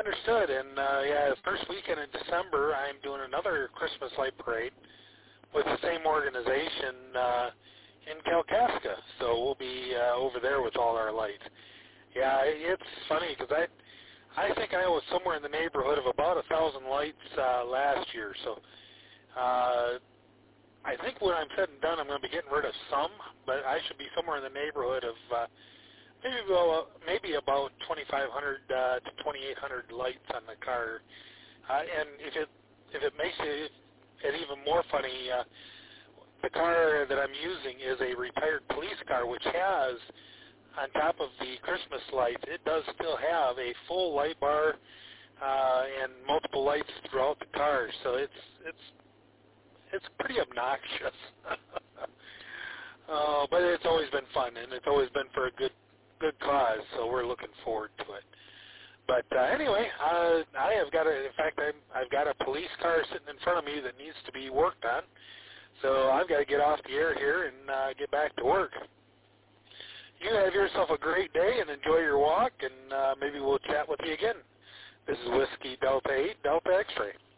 understood. And yeah, first weekend in December, I'm doing another Christmas light parade with the same organization in Kalkaska. So we'll be over there with all our lights. Yeah, it's funny because I think I was somewhere in the neighborhood of about 1,000 lights last year. So I think when I'm said and done, I'm going to be getting rid of some, but I should be somewhere in the neighborhood of maybe about 2,500 to 2,800 lights on the car. And if it makes it even more funny, the car that I'm using is a retired police car, which has, on top of the Christmas lights, it does still have a full light bar and multiple lights throughout the car. So it's pretty obnoxious. But it's always been fun, and it's always been for a good cause, so we're looking forward to it. But anyway, I have got I've got a police car sitting in front of me that needs to be worked on, so I've got to get off the air here and get back to work. You have yourself a great day and enjoy your walk, and maybe we'll chat with you again. This is Whiskey Delta 8, Delta X-Ray.